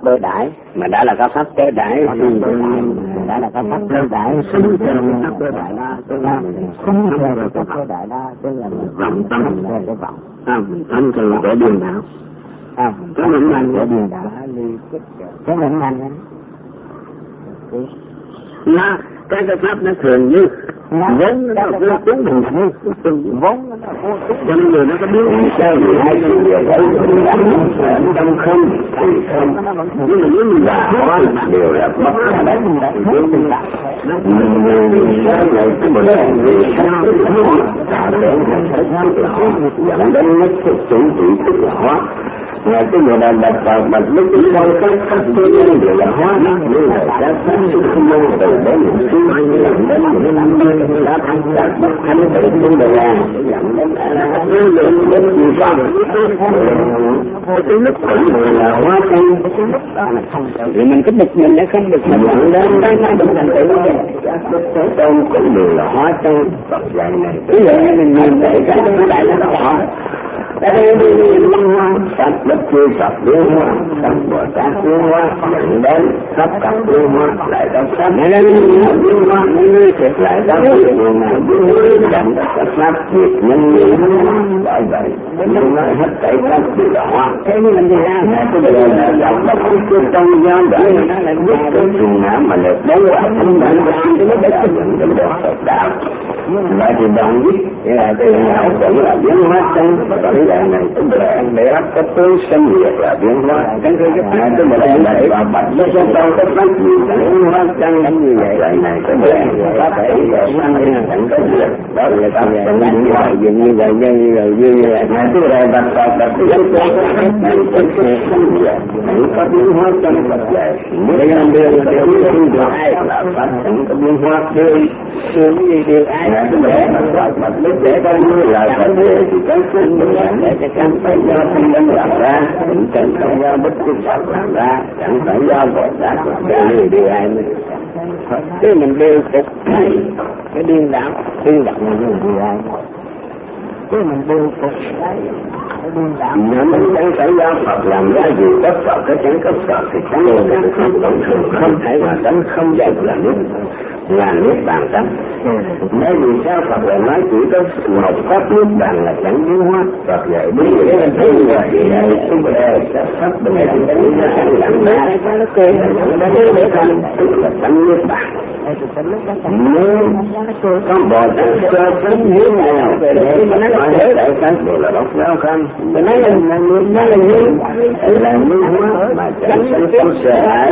đối đãi, mà đã là có pháp đối đãi, đã là có pháp đối đãi, xứng theo pháp đối đãi đó, tức là xứng theo pháp đối đãi đó, tức là vọng tâm theo cái vọng, tâm thường để điền đạo, cái định mạnh để điền đạo, cái định mạnh đó, cái pháp nó thường như vốn nó vô tướng mình vốn nó vô tướng cho nên người nó có biến sao gì hay trong không nhưng mà nếu mình là hóa đều là mất đấy mình đã hết tình cảm nó sao lại cái bệnh sao để dẫn đến nó chủ trị tức là hóa là cái người là đặt vào bật lúc cái con các cái đều là hóa như là đã phát sinh không lâu từ đấy những thứ như là đến những năm đã thành đạt bất thành tự nhiên đời là dẫn đến cái lượng đến nhiều sao cái lúc cũng là hóa chân thì mình cái bực mình đã không được mình nhận đến cái nó được thành tự cái tôn cũng đều là hóa chân Phật dạy này cái vậy mình nhìn thấy cái nó đại nó rõ đây văn hóa các bất chư Phật biến hóa các Bồ Tát biến hóa dẫn đến khắp các biến hóa lại trong pháp nên biến hóa như thiệt lại đó nhiều ngày biến hóa dẫn đến các pháp diệt nhân bởi vậy mình nói hết thảy các điều hóa thế nhưng mình đi ra cái điều là dòng bất cứ trong do đời nó lại biết cái chuyện nào mà được đấu quả không nhận ra cái nó đã dẫn đến được Phật đạo vậy thì đồng ý là cái nào cũng là biến hóa trong cái dạng này tức là để áp cái tướng sinh diệt là biến hóa cái này tức là để vào bạch nó sẽ đâu có phát gì biến hóa chân như vậy cái này tức là có thể sang đi chẳng có gì đó là ta sẽ biến hóa dường như vậy như vậy này tức là bạch cái có biến hóa trong Phật dạy bây giờ được ai là phát triển cái biến hóa tươi sướng gì được ai tức là bạch lúc để coi như là cái thì cái sinh để cho căn phải do thân nhân làm ra, chẳng phải do bất cứ Phật làm ra, chẳng phải do Bồ Tát làm ra, điều ai mình chứ mình đều phục cái điên đạo là điều ai chứ mình đều phục cái điên đạo mình chẳng phải do Phật làm ra gì có Phật cái chẳng có Phật thì chẳng không thể mà đánh không dạy là nước bàn tánh. Bởi vì sao Phật lại nói chỉ có một pháp nước bàn là chẳng biến hóa. Phật dạy đúng nghĩa là thấy là gì đây chúng ta sẽ pháp bình đẳng đến nó chẳng lặng ra nó cười nó để thành tức là tánh nước bàn. Nếu có Bồ Tát sơ sớm hiếu nào để nói hết đại các đều là đốc giáo không mình nói là nguyên là nguyên hóa mà chẳng sanh có sợ hãi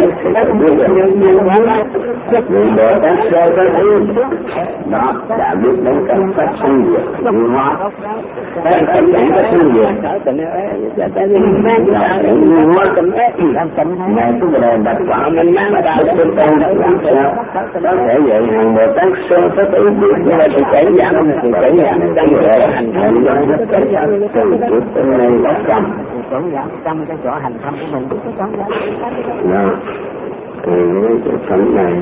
Bồ Tát sơ có thấy đó đã biết đến các pháp sinh diệt nguyên hóa các chẳng có sinh diệt nguyên hóa mà chúng ta đặt quả mình mang đạo của tôi làm sao có thể vậy hàng Bồ Tát sơ có thể biết nhưng mà thì kể giảm trong chỗ hành thâm do hết cái của tương lai có cầm trong cái chỗ hành thâm của mình có chỗ đó thì cái phẩm này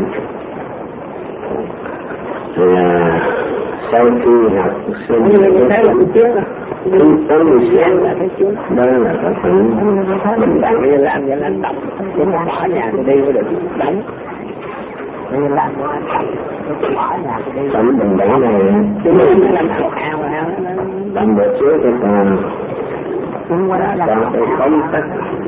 là sau khi học sinh thấy là trước tới 10 sáng là thấy trước đó là có sự mình đang đi làm vậy là anh đọc chỉ bỏ nhà thì đi mới được đánh đi làm cho anh đọc bỏ nhà thì đi tấm bình đẳng này chứ nó làm ảo làm được trước cái còn cái công tác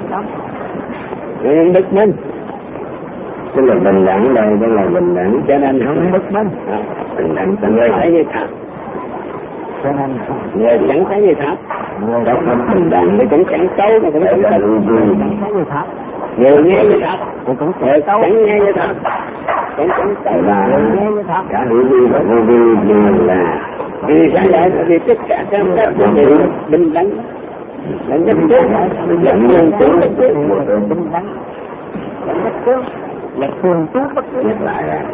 đức minh tức là bình đẳng đây tức là bình đẳng cho nên không bất minh bình đẳng người thấy như thật cho nên người chẳng thấy như thật người không bình đẳng thì cũng chẳng xấu mà cũng chẳng thấy như thật người nghe như thật thì cũng chẳng nghe như thật cũng chẳng xấu là nghe như thật cả hữu vi và vô vi đều là vì sao vậy vì tất cả các đều bình đẳng là nhất trước dẫn nhân tưởng là trước bình đẳng là nhất trước là thường trú bất cứ nhất lại là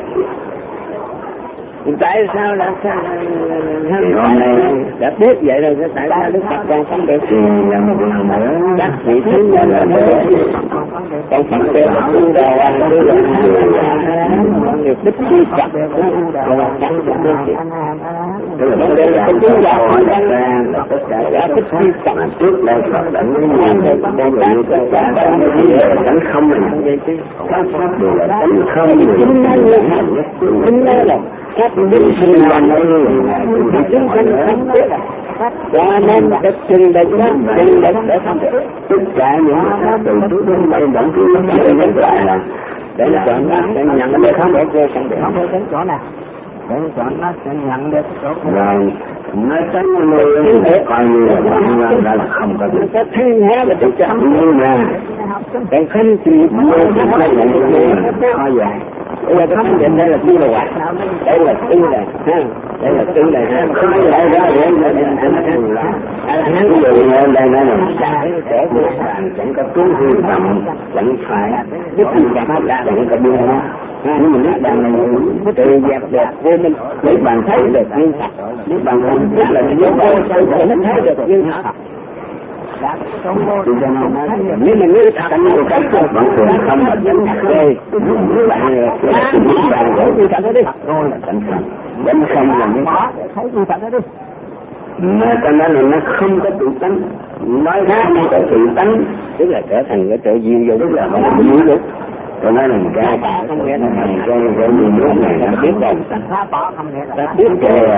tại sao là hôm nay đã biết vậy rồi tại sao Đức Phật còn không được là một lần nữa các vị thứ nhân là còn Phật kêu là tu đà hoàng tu đà được đức chi Phật rồi chẳng được tức là vấn đề là không chứng đạo đặt ra là tất cả thích khi cầm trước đây Phật đã nói đây là như tất cả các vấn đề tánh không này các pháp đều là tánh không chính nó là các vinh sinh làm đây chúng sanh không biết cho nên được trình định đó trình định để không tất cả những cái từ trước đến nay vẫn cứ nói lại là để chọn nó sẽ nhận được không để chơi không để đến chỗ nào để chọn nó sẽ nhận được chỗ rồi nó tránh nuôi để coi như là bạn ra là không có gì cái thứ há là tự chọn nhưng mà cái khinh thì mới phải nhận được khó dài bây giờ không định đây là tư là hoạt đây là tư là ha đây là tư là ha không có lại ra để hắn ví dụ như đây nói là để vô bạn chẳng có cứu hư vọng chẳng phải biết gì cả chẳng có đưa nó nhưng mà nếu bạn này tự dẹp đẹp vô minh nếu bạn thấy được như thật nếu bạn không biết là nếu bạn nó thấy được như thật nếu mà nếu cảnh của các bạn thường không mà đánh khê bạn gỗ như thật đó đi rồi là đánh không là như thấy như thật đó đi nó cho nên là nó không có tự tánh nói khác không có tự tánh tức là trở thành cái trợ diệu vô tức là không có diệu dục cho nên là cái nhiều lúc này nó biết rồi ta biết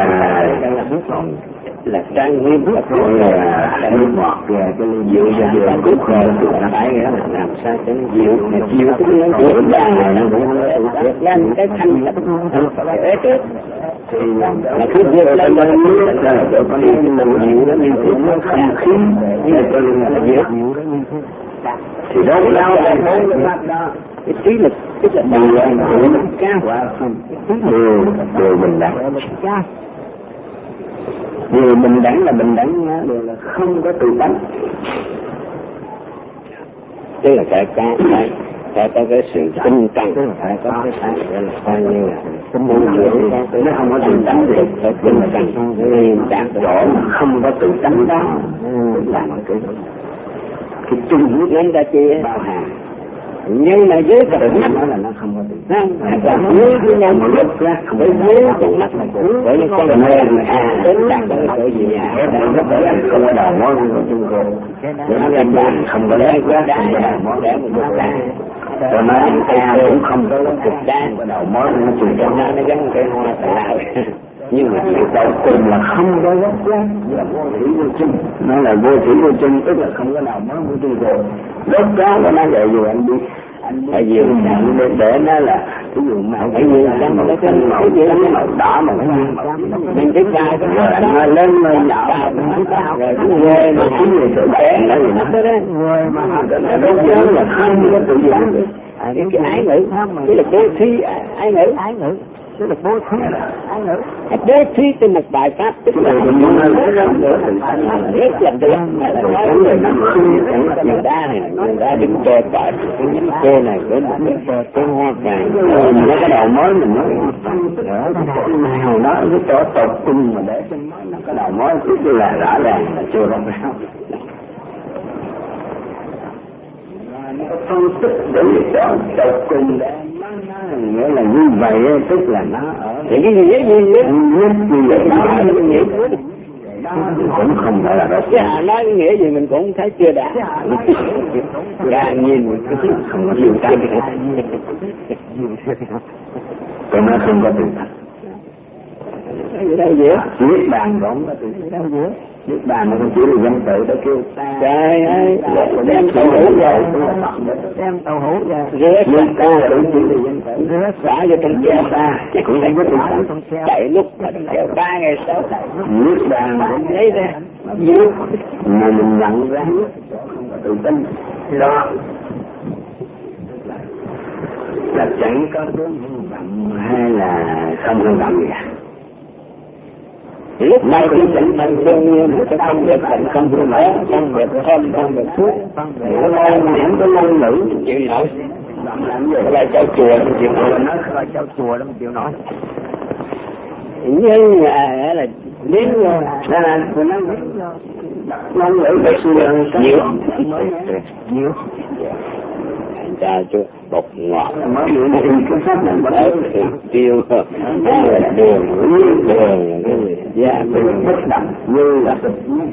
là trang nghiêm là cái ngọt cái dịu và cúc rồi là phải nghĩa là làm sao cho nó dịu dịu cái nó của bạn này nó cũng lên cái thanh là là cứ việc lên nước là cho con đi mình dịu đó mình cũng nó không khí như là cho nên là dịu thì đó đâu cái trí lực tức là điều ảnh hưởng cao điều bình đẳng điều bình đẳng là bình đẳng đều là không có tự tánh tức là phải có cái sự tinh tăng phải có cái phải là coi như là môi trường nó không có tự tánh thì phải tinh tăng nên đạt chỗ mà không có tự tánh đó là một cái chung nước lên ra chia bao hàm nhưng mà dưới cái mắt nó là nó không có tự tánh dưới cái nhau một lúc ra với dưới con mắt là bởi vì con người đến đạt tới cái gì nó bởi vì không có đầu mối của chung cô để nó lên bàn không có lấy quá không có đầu mối để mình được ra rồi nói cũng không có cực đá đầu mối nó chừng cho nó gắn cái hoa tại lao nhưng mà việc đầu cùng là không có gốc gác là vô thủy vô chung nó là vô thủy vô chung tức là không có nào mới vô chung rồi gốc gác của nó vậy dù anh đi tại vì để nó là ví dụ màu cái gì màu xanh màu trắng màu đỏ màu vàng mình tiếp ra nó lên nó nhỏ rồi cái người mà cái người tự kén đó gì nó người mà nó giống là không có tự giác cái ái ngữ cái là bố thí ái ngữ tức là bố thí ái ngữ bố thí trên một bài pháp tức là rất là được người ta này người ta đừng cho phải cái nhánh cô này cái hoa vàng nó cái đầu mối mình nói nào đó cái chỗ tột cung mà để trên mối nó cái đầu mối cứ là rõ ràng là chưa đâu sao nó có phân tích để cho tột cùng để nghĩa là như vậy tức là nó ở thì cái gì vậy như vậy đó cũng không phải là đó nói cái nghĩa gì mình cũng thấy chưa đã ra nhìn không có nhiều tay còn nó không có tự tánh cái đâu dễ niết bàn cũng có tự đâu dễ niết bàn mà không chỉ là danh tự đó kêu trời ơi đem tàu hũ vào đem tàu hũ vào rửa ta cũng chỉ là danh tự rửa xả vô trong xe ta cũng không có tự tánh chạy lúc mà chạy 3 ngày sau niết bàn mà cũng thấy ra mà mình nhận ra không có tự tin đó là chẳng có vướng bận hay là không vướng bận gì cả lúc này thì chẳng thành đương nhiên một cái công việc thành công việc lẽ công việc thêm công việc thuốc nó lo niệm cái ngôn ngữ chịu nổi làm gì lại cho chùa nó chịu nổi nó lại cho chùa nó chịu nổi nhưng mà là đến rồi là nó ngôn ngữ phải suy luận nhiều trà chua bột ngọt cái pháp này bắt tiêu đường giá bất động như là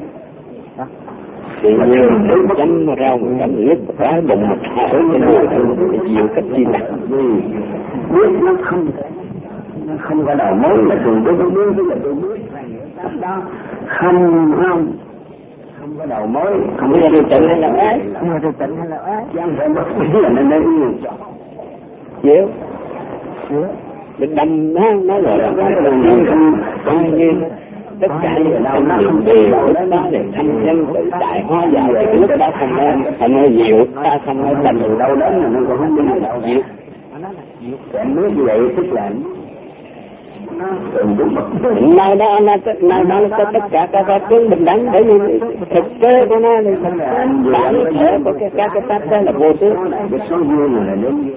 tự nhiên chấm rau chấm nước cái bụng một thở cái mùi chịu cách chi nặng biết nó không có đầu mối là thường tôi biết là tôi biết đó không có đầu mối không có điều chỉnh hay là ái không có điều chỉnh hay là ái chẳng phải bất cứ là nên chịu mình đâm nó gọi là coi như tất cả những tâm niệm đều đó để thanh nhân tự tại hóa giải cái lúc đó không nói nhiều ta không nói thành từ đâu đến là nó còn không biết đâu nhiều cảm biết như vậy tức là nơi đó có tất cả các tướng bình đẳng bởi vì thực tế của nó thì bản thể của các cái pháp đó là vô tướng cái số duyên này là đến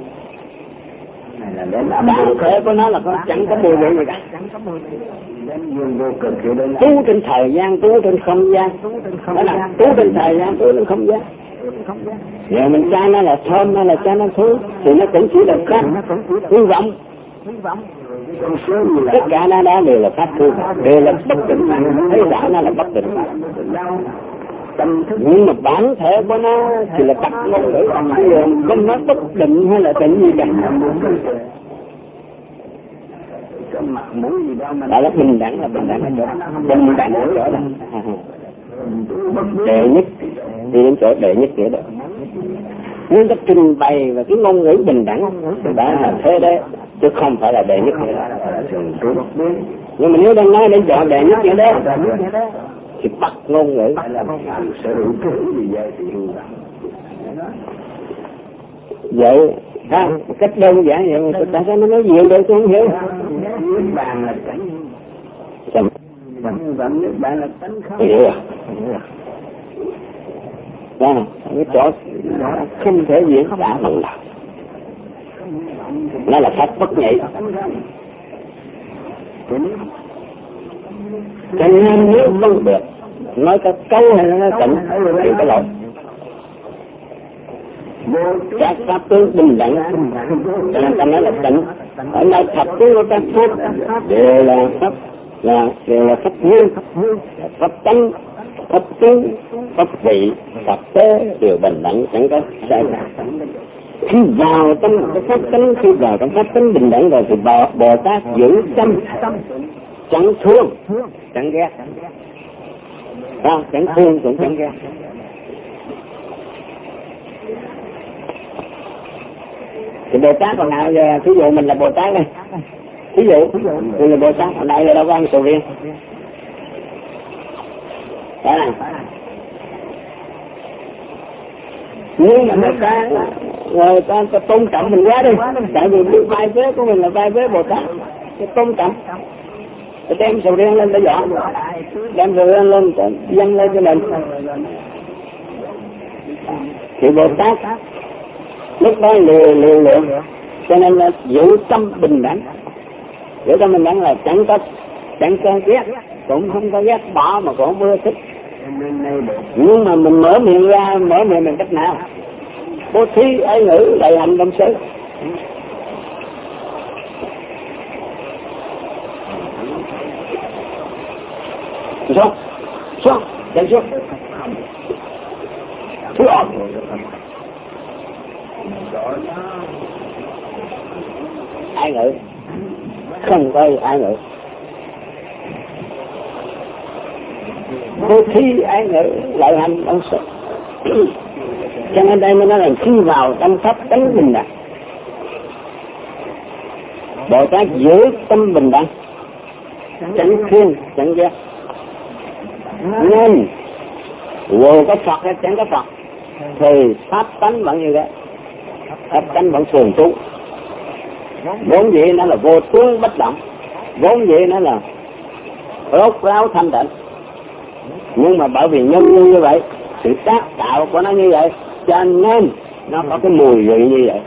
bản thể của nó là chẳng có mùi vị gì cả tu trên thời gian tu trên không gian đó là tu trên thời gian tu trên không gian giờ mình cha nó là thơm nó là cha nó thú thì nó cũng chỉ là pháp hy vọng tất cả nó đó đều là pháp hư đều là bất định thấy rõ nó là bất định nhưng mà bản thể của nó thì là tập ngôn ngữ bây giờ không nói bất định hay là định gì cả đó là bình đẳng ở chỗ đó đệ nhất đi đến chỗ đệ nhất nghĩa đó nhưng cái trình bày và cái ngôn ngữ bình đẳng đã là thế đấy chứ không phải là đệ nhất nghĩa đó. Nhưng mà nếu đang nói đến chỗ đệ nhất nghĩa đó thì bắt ngôn ngữ vậy ha, cách đơn giản vậy mà tại sao nó nói nhiều đây tôi không hiểu. Nước bàn là cảnh nước bàn là tánh không hiểu à? Đó, cái chỗ không thể diễn tả bằng lời, nó là pháp bất nhị. Cho nên nếu phân biệt nói cái câu hay là nói tịnh thì có lỗi. Các pháp tướng bình đẳng cho nên ta nói là tịnh. Ở nơi thật tướng của các pháp đều là pháp nguyên, pháp tánh, pháp tướng, pháp vị, pháp tế đều bình đẳng, chẳng có sai phạm. Khi vào trong cái pháp tánh, khi vào trong pháp tánh bình đẳng rồi thì Bồ Tát giữ tâm chẳng thương chẳng ghét, chẳng thương cũng chẳng ghét. Thì Bồ Tát còn nào giờ, thí dụ mình là Bồ Tát đây, thí dụ mình là Bồ Tát, hồi nay là đâu có ăn sầu riêng, đó này. Nhưng mà người ta tôn trọng mình quá đi, tại vì biết vai vế của mình là vai vế Bồ Tát, cái tôn trọng, cái đem sầu riêng lên để dọn, đem sầu riêng lên dâng lên cho mình. Thì Bồ Tát lúc đó liều lượng, cho nên là giữ tâm bình đẳng. Giữ tâm bình đẳng là chẳng có ghét, cũng không có ghét bỏ mà cũng không ưa thích. Nhưng mà mình mở miệng ra, mở miệng bằng cách nào? Bố thí, ái ngữ, đại hành đông xứ. Xuống, chạy xuống. Thứ ổn. Ái ngữ, không có ái ngữ. Bố thí, ái ngữ, lợi hành đông xứ. Cho nên đây mới nói là khi vào trong pháp tánh bình đẳng, Bồ Tát giữ tâm bình đẳng, chẳng thương, chẳng ghét. Nên dù có Phật hay chẳng có Phật thì pháp tánh vẫn như thế, pháp tánh vẫn thường trú. Vốn dĩ nó là vô tướng bất động, vốn dĩ nó là rốt ráo thanh tịnh. Nhưng mà bởi vì nhân như vậy, sự tác tạo của nó như vậy, cho nên nó có cái mùi vị như vậy.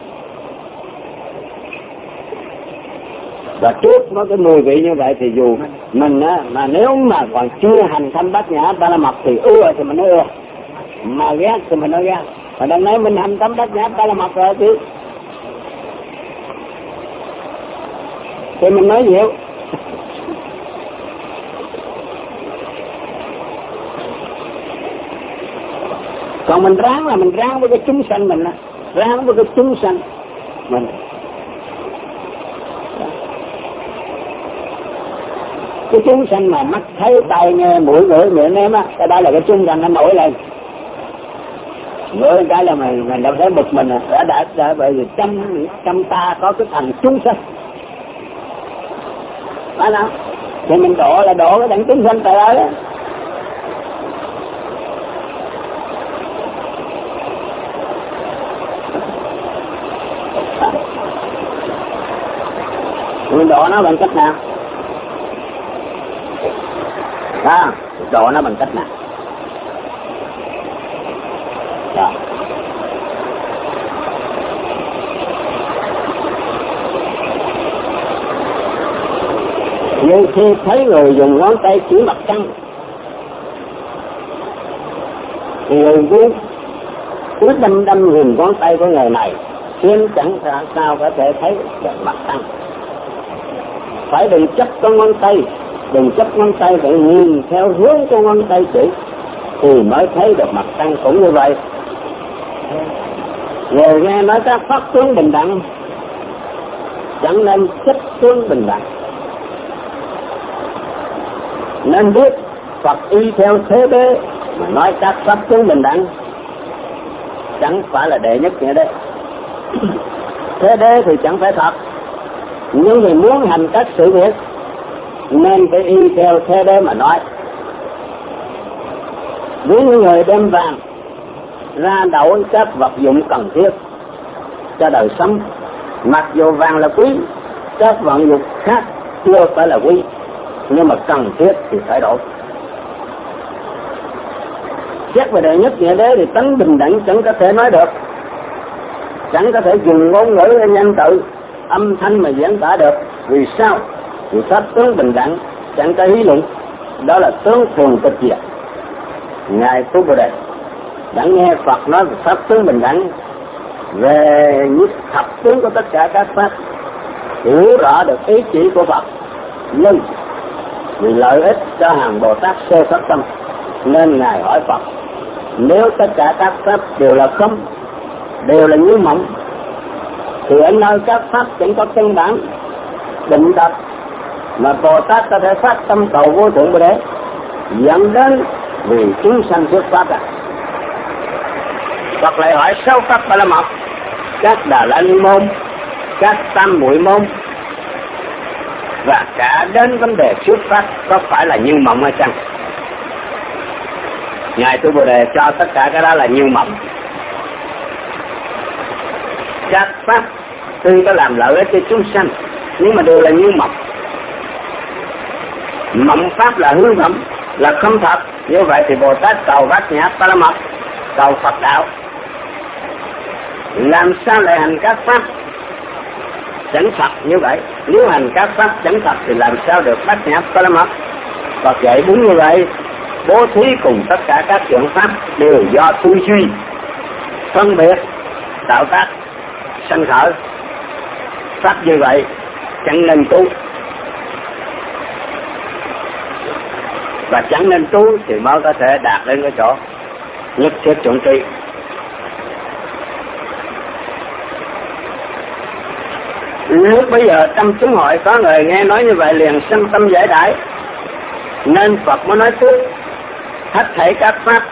Và trước nó cái mùi vị như vậy thì dù mình á, mà nếu mà còn chưa hành thanh bát nhã ba la mật thì ưa thì mình nói ưa, mà ghét thì mình nói ghét. Mà đằng nay mình hành tâm đắc nhã ta là mặt rồi chứ. Thì mình nói nhiều. Còn mình ráng là mình ráng với cái chúng sanh mình, ráng với cái chúng sanh mình. Cái chúng sanh mà mắt thấy tai nghe mũi ngửi miệng nếm á, cái đó là cái chúng sanh nó nổi lên. Ngửi cái là mình đâu thấy bực mình đã bởi vì trong ta có cái thành chúng sanh. Phải không? Thì mình độ là độ cái đẳng chúng sanh trời ơi á. Mình độ nó bằng cách nào? Độ nó bằng cách nào? Rồi. Như khi thấy người dùng ngón tay chỉ mặt trăng thì người cứ đâm dùng ngón tay của người này khiến chẳng sao có thể thấy được mặt trăng. Phải đừng chấp con ngón tay, đừng chấp ngón tay, phải nhìn theo hướng của ngón tay chỉ thì mới thấy được mặt trăng cũng như vậy. Người nghe nói các pháp tướng bình đẳng, chẳng nên chấp tướng bình đẳng, nên biết Phật y theo thế đế mà nói các pháp tướng bình đẳng, chẳng phải là đệ nhất nghĩa đế. Thế đế thì chẳng phải thật, nhưng vì muốn hành các sự việc nên phải y theo thế đế mà nói. Với những người đem vàng ra đổi các vật dụng cần thiết cho đời sống, mặc dù vàng là quý, các vật dụng khác chưa phải là quý, nhưng mà cần thiết thì phải đổi. Xét về đệ nhất nghĩa đế thì tánh bình đẳng chẳng có thể nói được, chẳng có thể dùng ngôn ngữ hay nhân tự âm thanh mà diễn tả được. Vì sao? Vì pháp tướng bình đẳng chẳng có ý luận, đó là tướng thường tịch diệt. Ngài Tu Bồ Đề đã nghe Phật nói về pháp tướng bình đẳng, về những thập tướng của tất cả các pháp, hiểu rõ được ý chỉ của Phật, nhưng vì lợi ích cho hàng Bồ Tát sơ phát tâm nên Ngài hỏi Phật: nếu tất cả các pháp đều là không, đều là như mộng, thì ở nơi các pháp chẳng có căn bản định tập mà Bồ Tát có thể phát tâm cầu vô thượng Bồ Đề, dẫn đến vì chúng sanh xuất phát à? Phật lại hỏi 6 pháp Ba La Mật, các Đà La Ni môn, các Tam Muội môn và cả đến vấn đề xuất phát có phải là như mộng hay chăng? Ngài Tu Bồ Đề cho tất cả cái đó là như mộng. Các pháp tuy có làm lợi ích cho chúng sanh nhưng mà đều là như mộng. Mộng pháp là hư vọng, là không thật. Như vậy thì Bồ Tát cầu Bát Nhã Ba La Mật, cầu Phật đạo, làm sao lại hành các pháp chẳng thật như vậy? Nếu hành các pháp chẳng thật thì làm sao được Bát Nhã Ba La Mật? Phật dạy đúng như vậy. Bố thí cùng tất cả các chuyện pháp đều do tư duy phân biệt tạo tác sanh khởi. Pháp như vậy chẳng nên tu, và chẳng nên tu thì mới có thể đạt đến cái chỗ nhất thiết chuẩn tri. Lúc bây giờ trong chúng hội có người nghe nói như vậy liền sanh tâm giải đãi, nên Phật mới nói trước hết thảy các pháp,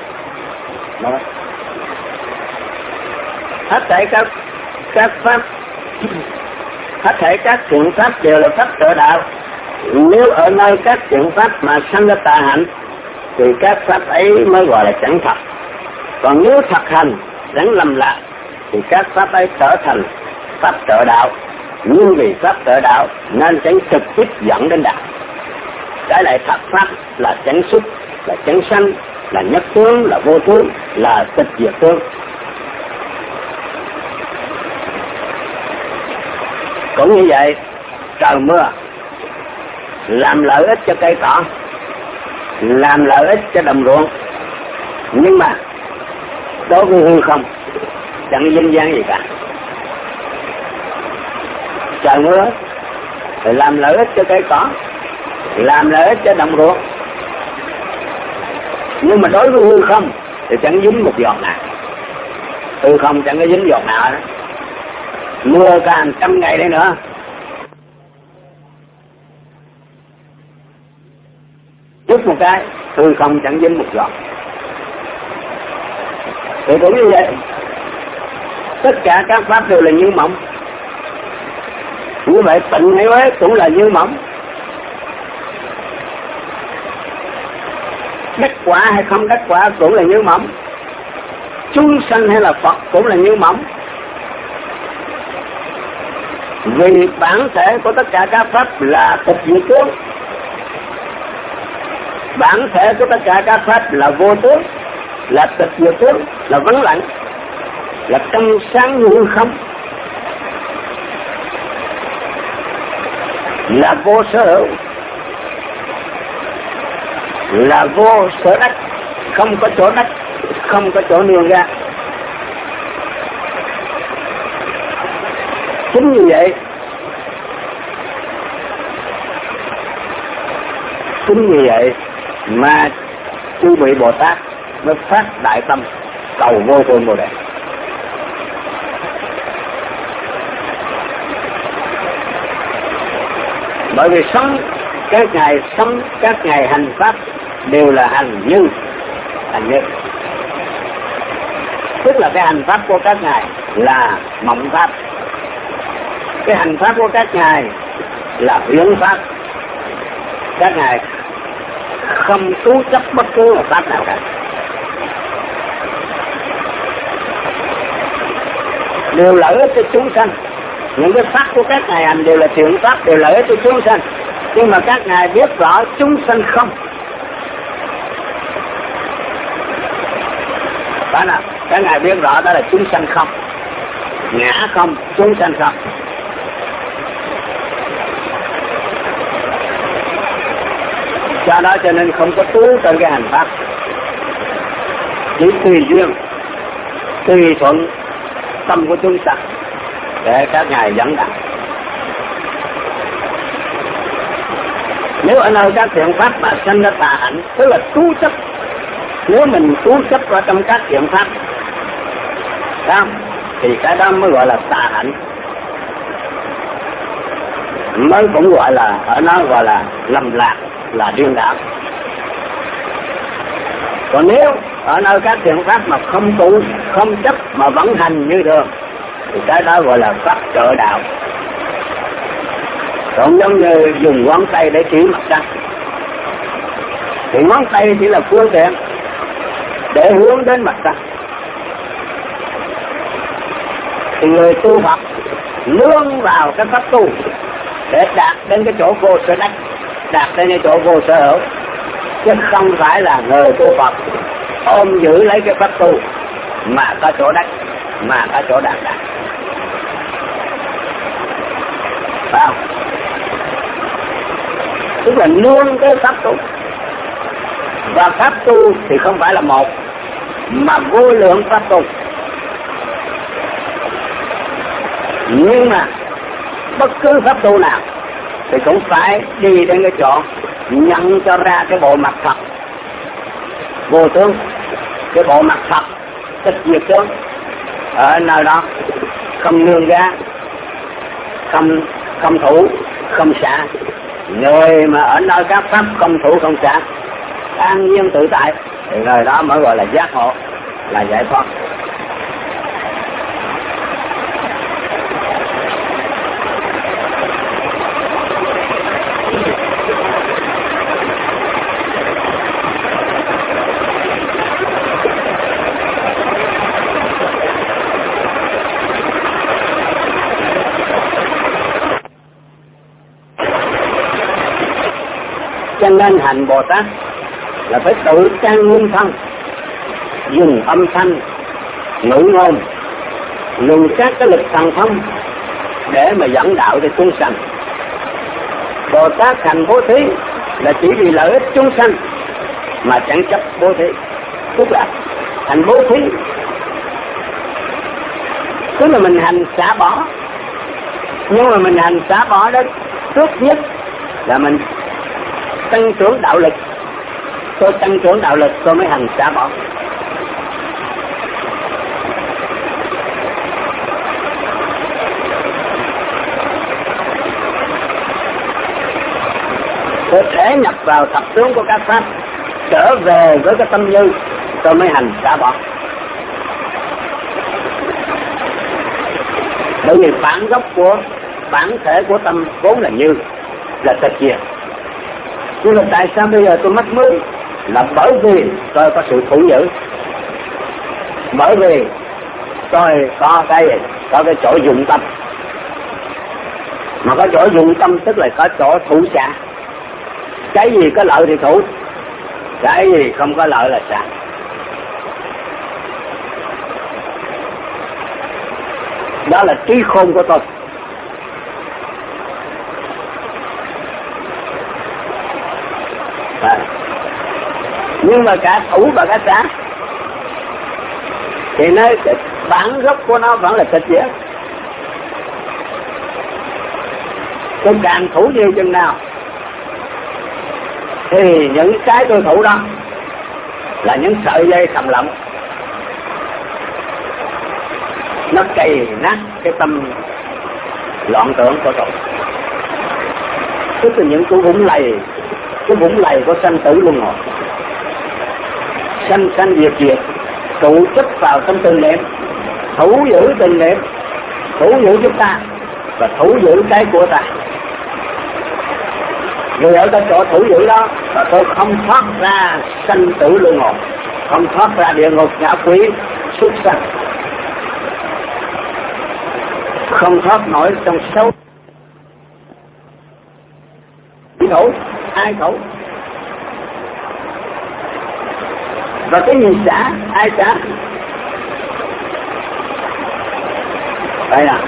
hết thảy các pháp, hết thảy các thiện pháp đều là pháp tự đạo. Nếu ở nơi các thiện pháp mà sanh ra tà hạnh thì các pháp ấy mới gọi là chẳng thật. Còn nếu thật hành chẳng lầm lạc thì các pháp ấy trở thành pháp tự đạo. Nhưng vì pháp tự đạo nên chẳng trực tiếp dẫn đến đạo. Cái lại thật pháp là chẳng xuất, là chẳng sanh, là nhất tướng, là vô tướng, là tịch diệt tướng. Cũng như vậy, trời mưa làm lợi ích cho cây cỏ, làm lợi ích cho đồng ruộng, nhưng mà đối với hư không chẳng dính dáng gì cả. Trời mưa thì làm lợi ích cho cây cỏ, làm lợi ích cho đồng ruộng, nhưng mà đối với hư không thì chẳng dính một giọt nào. Hư không chẳng có dính giọt nào đó. Mưa cả hàng trăm ngày đây nữa, chút một cái hư không chẳng dính một giọt. Thì cũng như vậy, tất cả các pháp đều là như mộng. Như vậy tịnh hay uế cũng là như mộng. Đắc quả hay không đắc quả cũng là như mộng. Chúng sanh hay là Phật cũng là như mộng. Vì bản thể của tất cả các pháp là tịch diệt tướng. Bản thể của tất cả các pháp là vô tướng, là tịch diệt tướng, là vắng lặng, là trong sáng như không, là vô sở hữu, là vô sở đắc, không có chỗ đắc, không có chỗ nương ra. Chính như vậy, chính như vậy mà chư vị Bồ Tát mới phát đại tâm cầu vô thượng Bồ Đề. Bởi vì sống các ngày hành pháp đều là hành như, tức là cái hành pháp của các ngài là mộng pháp, cái hành pháp của các ngài là huyễn pháp. Các ngài không cố chấp bất cứ một pháp nào cả, đều lợi ích cho chúng sanh. Những cái pháp của các ngài hành đều là thiện pháp, đều lợi ích cho chúng sanh. Nhưng mà các ngài biết rõ chúng sanh không. Phải nào? Các ngài biết rõ đó là chúng sanh không, ngã không, chúng sanh không. Do đó cho nên không có túi tới cái hành pháp, chỉ tùy duyên, tùy thuận tâm của chúng sanh để các ngài dẫn đạo. Nếu ở nơi các thiện pháp mà sanh ra tà hạnh, tức là cố chấp. Nếu mình cố chấp vào trong các thiện pháp đó, thì cái đó mới gọi là tà hạnh, mới cũng gọi là ở nó gọi là lầm lạc, là điên đảo. Còn nếu ở nơi các thiện pháp mà không tu, không chấp mà vẫn hành như thường, thì cái đó gọi là pháp trợ đạo. Cũng giống như dùng ngón tay để chỉ mặt trăng, thì ngón tay chỉ là phương tiện để hướng đến mặt trăng. Thì người tu Phật nương vào cái pháp tu để đạt đến cái chỗ vô sở đắc, đạt đến cái chỗ vô sở hữu, chứ không phải là người tu Phật ôm giữ lấy cái pháp tu mà có chỗ đắc, mà có chỗ đạt. Phải không? Tức là nương cái pháp tu, và pháp tu thì không phải là một mà vô lượng pháp tu. Nhưng mà bất cứ pháp tu nào thì cũng phải đi đến cái chỗ nhận cho ra cái bộ mặt thật vô tướng, cái bộ mặt thật tịch diệt tướng. Ở nơi đó không nương ra, không thủ, không xả. Người mà ở nơi các pháp không thủ không xả, an nhiên tự tại, thì nơi đó mới gọi là giác ngộ, là giải thoát. Cho nên hành Bồ Tát là phải tự trang nghiêm thân, dùng âm thanh, ngữ ngôn, dùng các cái lực thần thông để mà dẫn đạo cho chúng sanh. Bồ Tát hành bố thí là chỉ vì lợi ích chúng sanh mà chẳng chấp bố thí, tức là hành bố thí tức là mình hành xả bỏ. Nhưng mà mình hành xả bỏ đó, trước nhất là mình tăng trưởng đạo lực. Tôi tăng trưởng đạo lực tôi mới hành xả bỏ. Tôi thể nhập vào thập tướng của các pháp, trở về với cái tâm như, tôi mới hành xả bỏ. Bởi vì bản gốc của bản thể của tâm vốn là như, là tịch diệt. Nhưng mà tại sao bây giờ tôi mất mướn? Là bởi vì tôi có sự thủ giữ, bởi vì tôi có cái chỗ dụng tâm. Mà có chỗ dụng tâm tức là có chỗ thủ xả. Cái gì có lợi thì thủ, cái gì không có lợi là xả. Đó là trí khôn của tôi. Nhưng mà cả thủ và cả xả thì nó bản gốc của nó vẫn là tịch diệt. Tôi càng thủ nhiều chừng nào thì những cái tôi thủ đó là những sợi dây thầm lặng, nó cày nát cái tâm loạn tưởng của tôi. Tức là những cái vũng lầy của sanh tử luân hồi, sanh diệt diệt, tụ chấp vào trong từng niệm, thủ giữ từng niệm, thủ giữ chúng ta và thủ giữ cái của ta. Người ở cái chỗ thủ giữ đó và tôi không thoát ra sanh tử luân hồi, không thoát ra địa ngục ngạ quỷ súc sanh, không thoát nổi trong sâu. Thủ ai thủ? Và cái gì xả? Ai xả? Đây là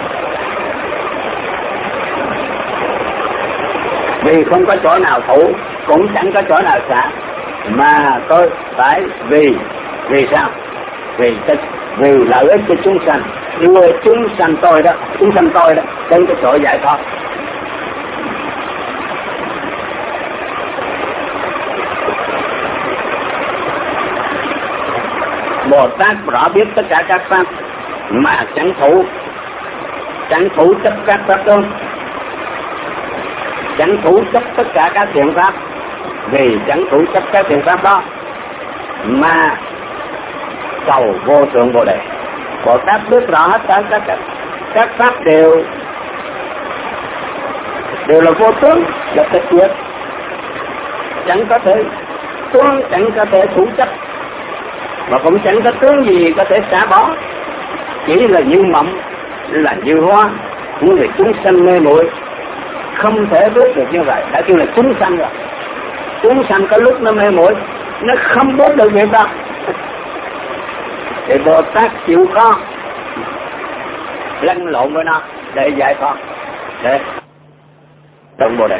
vì không có chỗ nào thủ, cũng chẳng có chỗ nào xả, mà tôi phải vì sao? Vì lợi ích cho chúng sanh, đưa chúng sanh tôi đó đến cái chỗ giải thoát. Bồ Tát rõ biết tất cả các pháp mà chẳng thủ chấp các pháp đâu, chẳng thủ chấp tất cả các thiện pháp. Vì chẳng thủ chấp các thiện pháp đó mà cầu vô thượng Bồ Đề. Bồ Tát biết rõ hết các pháp đều là vô tướng, là tịch diệt, chẳng có thể tướng, chẳng có thể thủ chấp, mà cũng chẳng có tướng gì có thể xả bỏ. Chỉ là như mộng, là như hoa, nhưng vì chúng sanh mê muội không thể biết được như vậy. Đã kêu là chúng sanh rồi. Chúng sanh có lúc nó mê muội, nó không biết được việc đó, thì Bồ Tát chịu khó lăn lộn với nó để giải thoát, để tận Bồ Đề.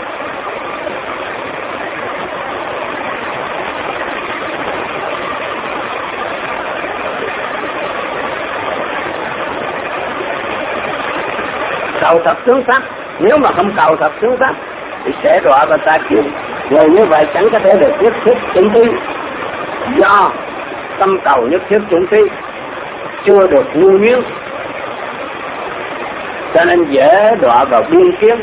Cầu thập tướng pháp, nếu mà không cầu thập tướng pháp thì sẽ đọa vào tà kiến. Người như vậy chẳng có thể được nhất thiết chuẩn thi, do tâm cầu nhất thiết chuẩn thi chưa được nhu miếng, cho nên dễ đọa vào biên kiến,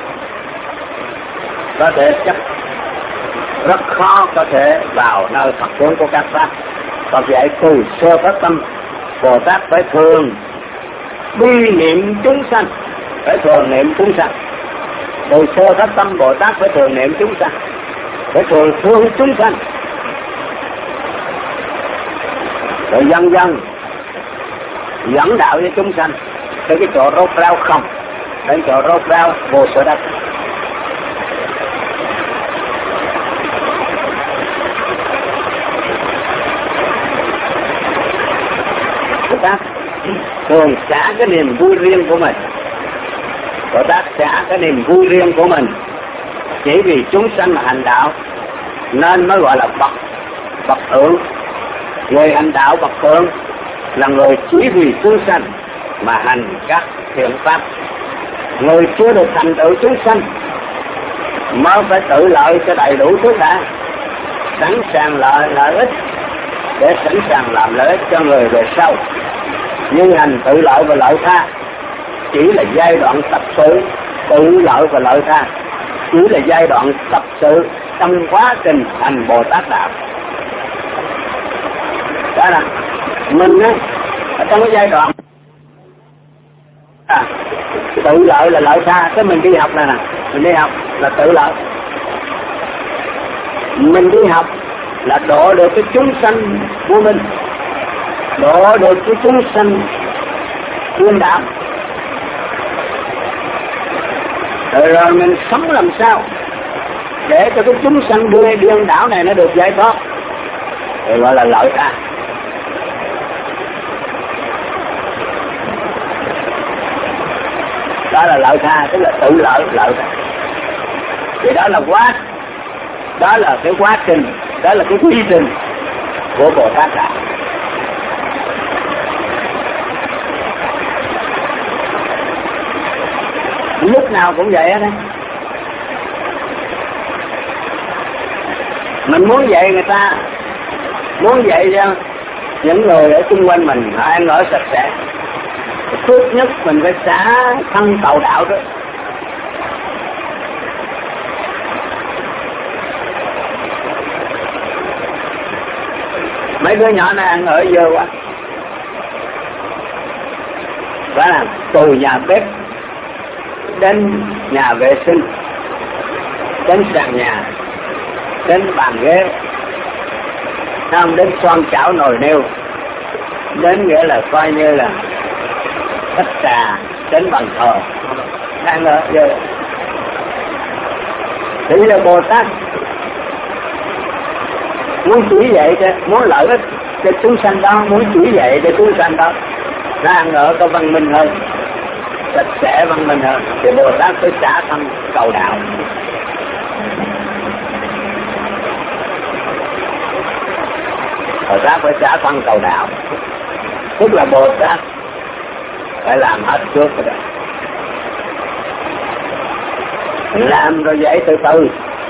có thể chấp rất khó có thể vào nơi thật tướng của các pháp. Còn vậy từ sơ phát tâm, Bồ Tát phải thường bi niệm chúng sanh, phải thường niệm chúng sanh. Từ sơ phát tâm Bồ Tát phải thường niệm chúng sanh, phải thường thương chúng sanh, rồi dần dần dẫn đạo với chúng sanh tới cái chỗ rốt ráo không, đến chỗ rốt ráo vô sở đắc. Bồ Tát thường xả cái niềm vui riêng của mình, Bồ Tát xả cái niềm vui riêng của mình chỉ vì chúng sanh mà hành đạo, nên mới gọi là bậc thượng. Người hành đạo bậc thượng là người chỉ vì chúng sanh mà hành các thiện pháp. Người chưa được thành tựu chúng sanh mới phải tự lợi cho đầy đủ trước đã, sẵn sàng lợi ích để sẵn sàng làm lợi ích cho người về sau. Nhưng hành tự lợi và lợi tha chỉ là giai đoạn tập sự. Tự lợi và lợi tha chỉ là giai đoạn tập sự trong quá trình hành Bồ Tát đạo. Đó là mình á, ở trong cái giai đoạn tự lợi là lợi tha. Cái mình đi học này nè, mình đi học là tự lợi. Mình đi học là độ được cái chúng sanh của mình, độ được cái chúng sanh thiên đạo. Rồi mình sống làm sao để cho cái chúng sanh điên đảo này nó được giải thoát, thì gọi là lợi tha. Đó là lợi tha, tức là tự lợi tha. Thì đó là cái quá trình, đó là cái quy trình của Bồ Tát đạo. Lúc nào cũng vậy đó. Mình muốn dạy người ta, muốn dạy cho những người ở xung quanh mình ăn ở sạch sẽ, trước nhất mình phải xả thân cầu đạo đó. Mấy đứa nhỏ này ăn ở dơ quá, đó là từ nhà bếp đến nhà vệ sinh, đến sàn nhà, đến bàn ghế, đến xoan chảo nồi niêu, đến nghĩa là coi như là tách trà, đến bàn thờ, đang ở giờ. Thì là Bồ Tát muốn chỉ dạy cho, muốn lợi ích cho chúng sanh đó, muốn chỉ dạy cho chúng sanh đó đang ở có văn minh hơn, sạch sẽ văn minh hơn, thì Bồ Tát phải xả thân cầu đạo. Bồ Tát phải xả thân cầu đạo, tức là Bồ Tát phải làm hết trước rồi đó. Làm rồi dạy từ từ.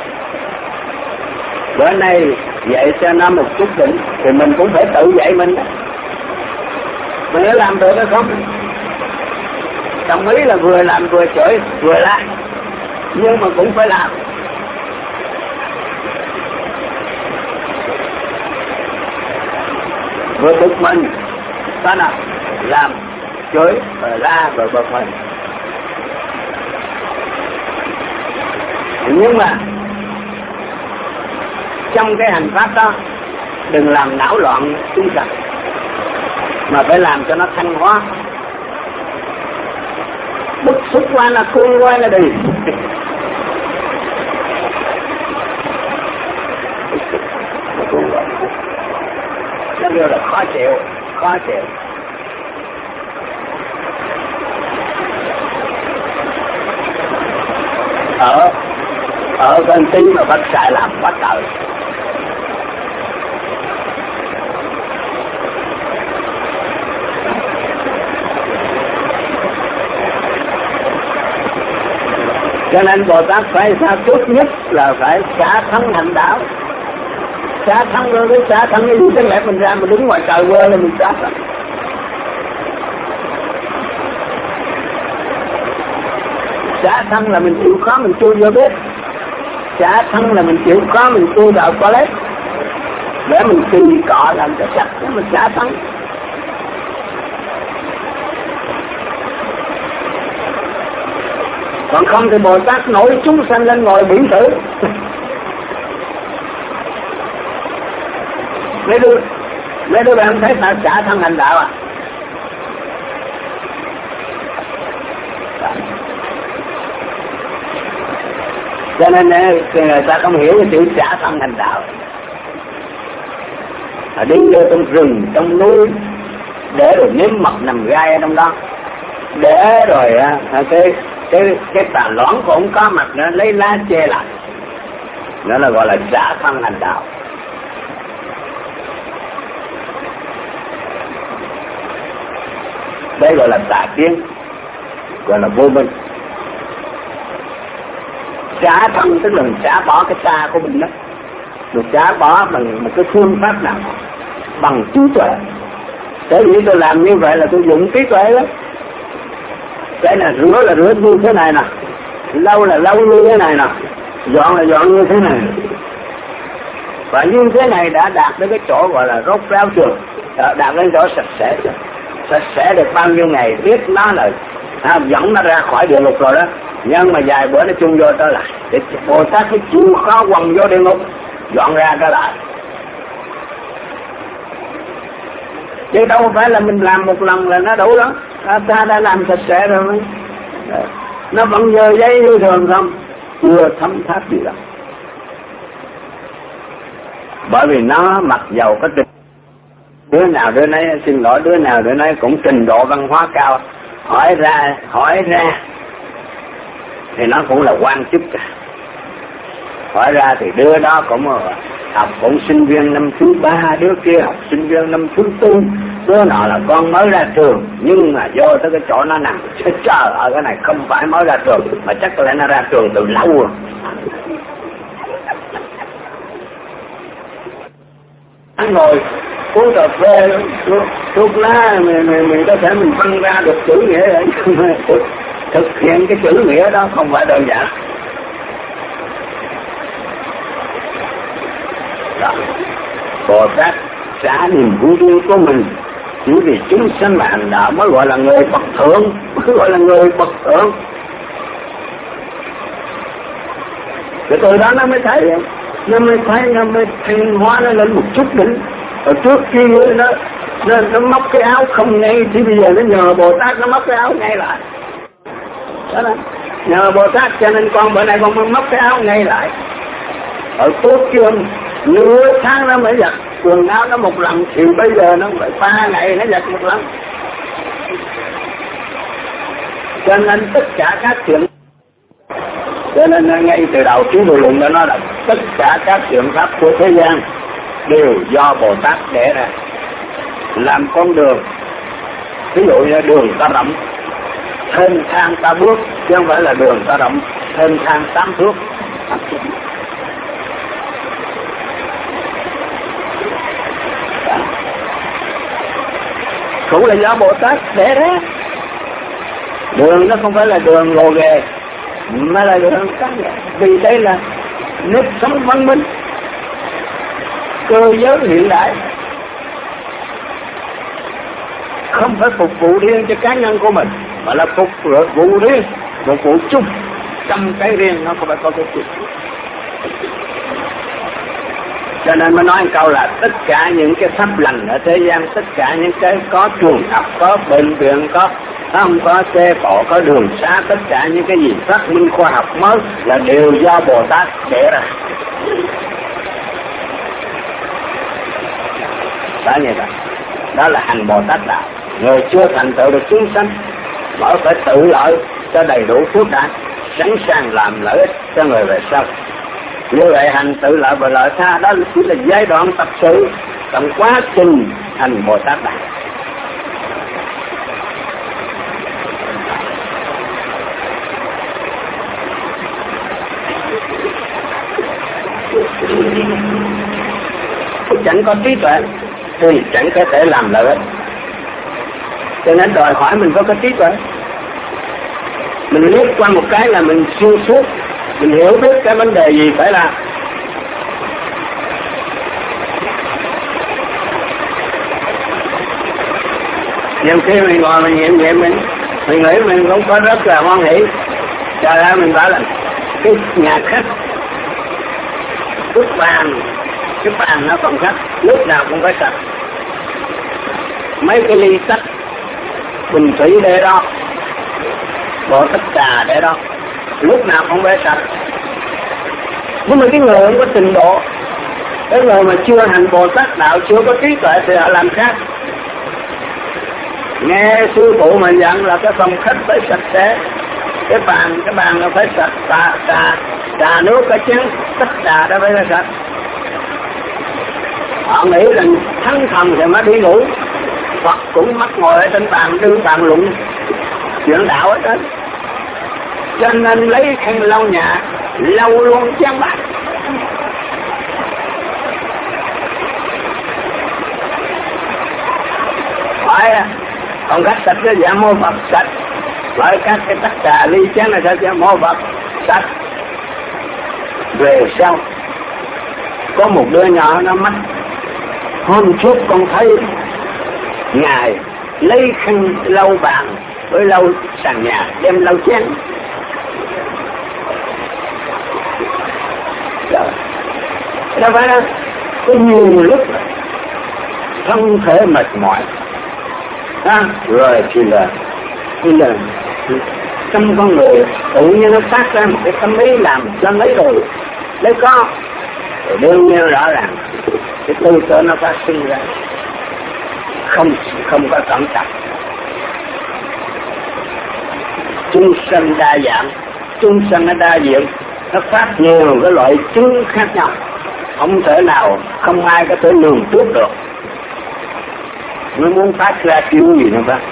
Bữa nay dạy cho nó một chút đỉnh thì mình cũng phải tự dạy mình đó. Mình đã làm được hay không? Đồng ý là vừa làm vừa chửi vừa la, nhưng mà cũng phải làm. Vừa bực mình, ta nào làm chửi rồi la rồi bực mình. Nhưng mà trong cái hành pháp đó đừng làm đảo loạn chúng sanh, mà phải làm cho nó thanh hóa. Bức xúc qua là khôn qua là đi. Nó kêu là khó chịu. Ở bên tí mà bắt sai làm quá trời. Cho nên Bồ Tát phải sao trước nhất là phải xả thân hành đạo. Xả thân rồi cái xả thân đi cái lẽ mình ra mình đứng ngoài trời quơ là mình xả thân. Xả thân là mình chịu khó mình chui vô bếp. Xả thân là mình chịu khó mình chui vào toilet để mình kỳ cọ làm cho sạch để mình xả thân. Còn không thì Bồ Tát nổi chúng sanh lên ngồi biển tử. Mấy đứa bạn thấy ta xả thân hành đạo à? Cho nên người ta không hiểu cái chữ xả thân hành đạo. Đi vô trong rừng, trong núi để rồi nếm mật nằm gai ở trong đó, để rồi cái tà loãng của ông có mặt nó lấy lá che lại, đó là gọi là xả thân hành đạo. đây gọi là tà kiến, gọi là vô minh. Xả thân tức là mình xả bỏ cái ta của mình đó, mình xả bỏ bằng một cái phương pháp nào, bằng trí tuệ. Thế vì tôi làm như vậy là tôi dùng trí tuệ đó. Cái là rửa như thế này nè, lâu là lâu như thế này nè, dọn là dọn như thế này. Và như thế này đã đạt đến cái chỗ gọi là rốt ráo trường, đạt đến chỗ sạch sẽ. Sạch sẽ được bao nhiêu ngày biết nó là dẫn nó ra khỏi địa ngục rồi đó, nhưng mà vài bữa nó chung vô trở lại. Để Bồ Tát cái chịu khó quăng vô địa ngục, dọn ra trở lại. Chứ đâu phải là mình làm một lần là nó đủ đó. Ta đã làm sạch sẽ rồi. Nó vẫn dơ giấy như thường không? Chưa thấm tháp gì đâu. Bởi vì nó mặc dầu có trình, đứa nào đứa nấy, xin lỗi, đứa nào đứa nấy cũng trình độ văn hóa cao, hỏi ra thì nó cũng là quan chức. Hỏi ra thì đứa đó cũng học cũng sinh viên năm thứ 3, đứa kia học sinh viên năm thứ 4, đứa nọ là con mới ra trường, nhưng mà vô tới cái chỗ nó nằm chờ ở cái này không phải mới ra trường, mà chắc có lẽ nó ra trường từ lâu rồi. Ăn rồi uống cà phê, thuốc lá, mình có thể mình phân ra được chữ nghĩa đấy. Thực hiện cái chữ nghĩa đó không phải đơn giản. Đó. Bồ Tát xả niềm vui riêng của mình chỉ vì chúng sanh mà hành đạo mới gọi là người Phật thượng, mới gọi là người Phật thượng. Cái từ đó nó mới thấy, nó mới thanh hóa nó lên một chút đỉnh. Ở trước kia nó móc cái áo không ngay, thì bây giờ nó nhờ Bồ Tát nó móc cái áo ngay lại. Đó là nhờ Bồ Tát cho nên con bữa nay con mới móc cái áo ngay lại. Ở trước kia nửa tháng nó mới giặt quần áo nó một lần, thì bây giờ nó phải 3 ngày nó giặt một lần. Cho nên tất cả các chuyện, cho nên ngay từ đầu Trí Độ Luận đã nói là tất cả các chuyện pháp của thế gian đều do Bồ Tát để ra làm con đường. Ví dụ như đường ta rộng, thêm thang ta bước, chứ không phải là đường ta rộng thêm thang 8 thước. Cũng là do Bồ Tát để ra. Đường nó không phải là đường gồ ghề, mà là đường căng, vì đây là nếp sống văn minh, cơ giới hiện đại, không phải phục vụ riêng cho cá nhân của mình, mà là phục vụ riêng, phục vụ chung, trong cái riêng nó không phải có cái chung. Cho nên mới nói câu là tất cả những cái pháp lành ở thế gian, tất cả những cái có trường học, có bệnh viện, có không có xe cộ, có đường xá, tất cả những cái gì phát minh khoa học mới là đều do Bồ Tát để ra. Đó như vậy, đó là hành Bồ Tát đạo. Người chưa thành tựu được chúng sanh mà phải tự lợi cho đầy đủ phước đã, sẵn sàng làm lợi ích cho người về sau. Như vậy hành tự lợi và lợi tha đó chỉ là giai đoạn tập sự trong quá trình hành Bồ Tát đạo. Chẳng có trí tuệ thì chẳng có thể làm lợi ích. Cho nên đòi hỏi mình có cái trí tuệ. Mình liếc qua một cái là mình xuyên suốt, mình hiểu biết cái vấn đề gì phải làm. Nhiều khi mình ngồi mình nghiệm nghiệm mình nghĩ mình cũng có rất là hoan hỷ. Trời ơi, mình bảo là cái nhà khách, cái bàn nó còn khách, lúc nào cũng phải sạch. Mấy cái ly sách, bình thủy để đó, bộ tất trà để đó, lúc nào cũng phải sạch. Nhưng mà cái người không có trình độ, cái người mà chưa hành Bồ Tát đạo, chưa có trí tuệ thì họ làm khác. Nghe sư phụ mà dặn là cái phòng khách phải sạch sẽ, cái bàn nó phải sạch, trà nước cái chén tất trà đó phải sạch. Họ nghĩ là thắng thần thì mới đi ngủ, Phật cũng mắc ngồi ở trên bàn đương bàn luận chuyện đạo hết đó. Cho nên lấy khăn lau nhà lau luôn chén bát. Phải còn các sạch cái dạng mô Phật sạch, lại các cái tất cả ly chén này sao dạng mô Phật sạch. Về sau có một đứa nhỏ nó mắc, hôm trước con thấy ngài lấy khăn lau bàn với lau sàn nhà đem lau chén. Đó phải đó, có nhiều lúc thân thể mệt mỏi rồi thì là trong con người tự nhiên nó phát ra một cái tâm ý làm cho lấy đồ lấy có, rồi đương nhiên rõ ràng cái tư tưởng nó phát sinh ra không có cẩn trọng. Chúng sanh đa dạng, chúng sanh nó đa diện, nó phát nhiều cái loại chứng khác nhau, không thể nào không ai có thể lường trước được. Nó muốn phát ra kiểu gì nữa ta?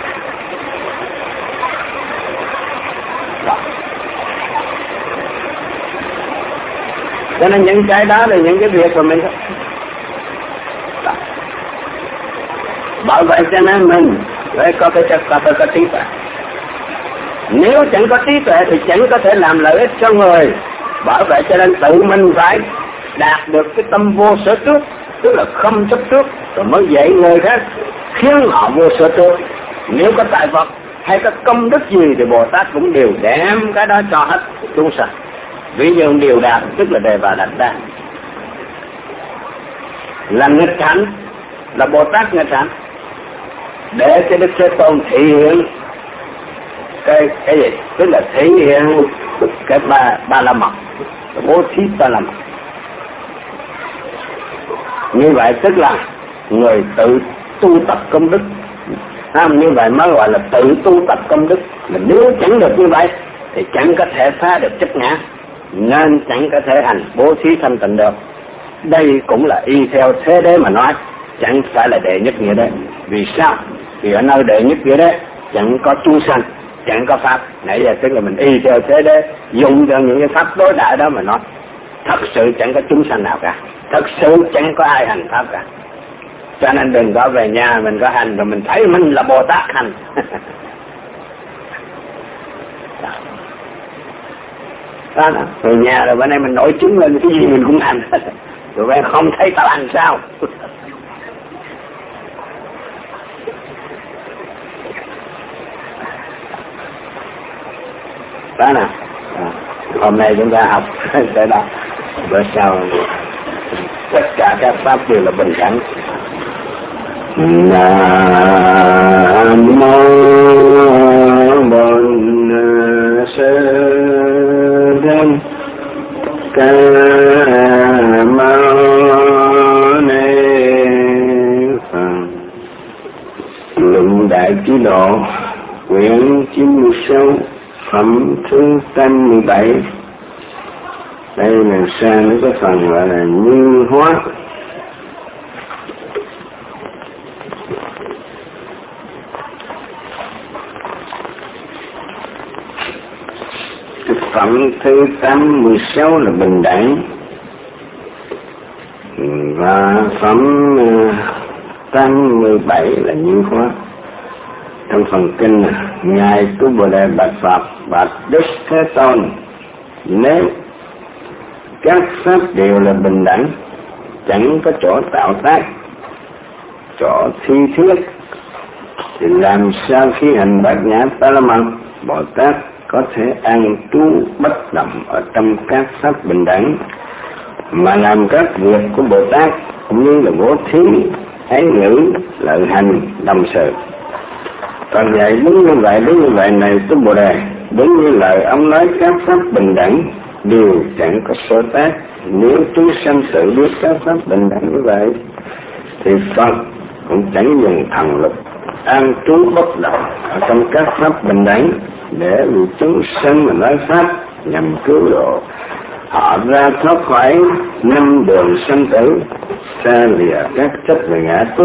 Cho nên những cái đó là những cái việc của mình bảo vệ cho nên mình phải có trí tuệ. Nếu chẳng có trí tuệ thì chẳng có thể làm lợi ích cho người. Bảo vệ cho nên tự mình phải đạt được cái tâm vô sở trước, tức là không chấp trước, rồi mới dạy người khác khiến họ vô sở trước. Nếu có tài vật hay có công đức gì thì Bồ Tát cũng đều đem cái đó cho hết chúng sanh. Ví dụ điều đạt tức là đề bà đạt đa, là nghịch hạnh, là Bồ Tát nghịch hạnh, để cho Đức Thế Tôn thể hiện cái gì, tức là thể hiện cái ba la mật, bố thí ba la mật. Như vậy tức là người tự tu tập công đức. Như vậy mới gọi là tự tu tập công đức. Mà nếu chẳng được như vậy thì chẳng có thể phá được chấp ngã, nên chẳng có thể hành bố thí thanh tịnh được. Đây cũng là y theo thế đế mà nói, chẳng phải là đệ nhất nghĩa đế. Vì sao? Vì ở nơi đệ nhất nghĩa đế chẳng có chúng sanh, chẳng có pháp. Nãy giờ tức là mình y theo thế đế, dùng cho những cái pháp đối đại đó mà nói. Thật sự chẳng có chúng sanh nào cả, thật sự chẳng có ai hành pháp cả. Cho nên đừng có về nhà mình có hành rồi mình thấy mình là Bồ Tát hành. Đó, về nhà rồi bữa nay mình nổi chứng lên cái gì mình cũng hành. Rồi bây không thấy tao hành sao? Đó nè, hôm nay chúng ta học tới đó, bữa sau tất cả các pháp đều là bình đẳng. Nam mô Bổn Sư Thích Ca Mâu Ni Phật. Luận Đại Trí Độ, quyển 96, phẩm thứ 87. Đây là sang cái phần gọi là như hóa. Cái phẩm thứ 86 là bình đẳng, và phẩm 87 là như hóa. Trong phần kinh ngài của Bồ Đề bạch Phật, bạch Đức Thế Tôn, nếu các pháp đều là bình đẳng, chẳng có chỗ tạo tác, chỗ thi thiết, thì làm sao khi hành bát nhã ba la mật Bồ Tát có thể an trú bất động ở trong các pháp bình đẳng, mà làm các việc của Bồ Tát cũng như là bố thí, ái ngữ, lợi hành, đồng sự. Còn vậy đúng như vậy này tôi Bồ Đề, đúng như lời ông nói các pháp bình đẳng đều chẳng có sở tác. Nếu chúng sanh tự biết các pháp bình đẳng như vậy thì Phật cũng chẳng dùng thần lực an trú bất động ở trong các pháp bình đẳng để vì chúng sanh mà nói pháp nhằm cứu độ họ ra thoát khỏi năm đường sanh tử, xa lìa các chấp về ngã tướng,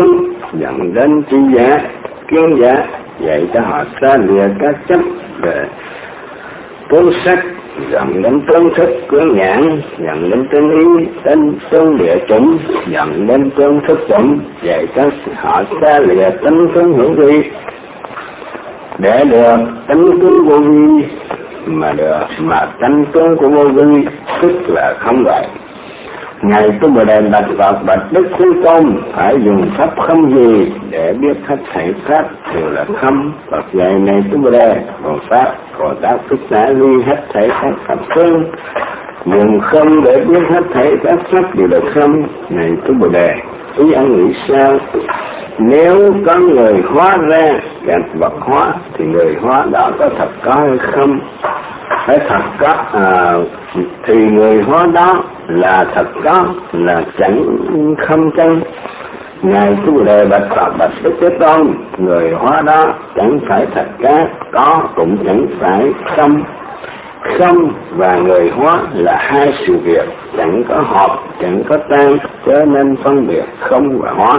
dẫn đến trí giả, kiến giả, dạy cho họ xa lìa các chấp về tướng sắc, dẫn đến tướng thức cưỡng nhãn, dẫn đến tướng ý, tướng địa chủng, dẫn đến tướng thức chủng, dạy cho họ xa lìa tánh tướng hữu vi, để được tánh tướng vô vi mà tánh tướng của vô vi tức là không vậy. Ngài Tu Bồ Đề bạch Phật bạch Đức Thế Tôn phải dùng pháp không gì để biết hết thảy pháp đều là không. Phật dạy này Tu Bồ Đề, còn pháp Bồ Tát Thích Giả ly hết thảy các pháp phương, dùng không để biết hết thảy các pháp đều là không. Này Tu Bồ Đề, ý ông nghĩ sao? Nếu có người hóa ra các vật hóa thì người hóa đó có thật có hay không? Phải thật có thì người hóa đó là thật có, là chẳng không chăng? Ngài Tu Bồ Đề bạch Phật bạch Đức Thế Tôn, người hóa đó chẳng phải thật có cũng chẳng phải không. Không và người hóa là hai sự việc, chẳng có hợp, chẳng có tan, cho nên phân biệt không và hóa.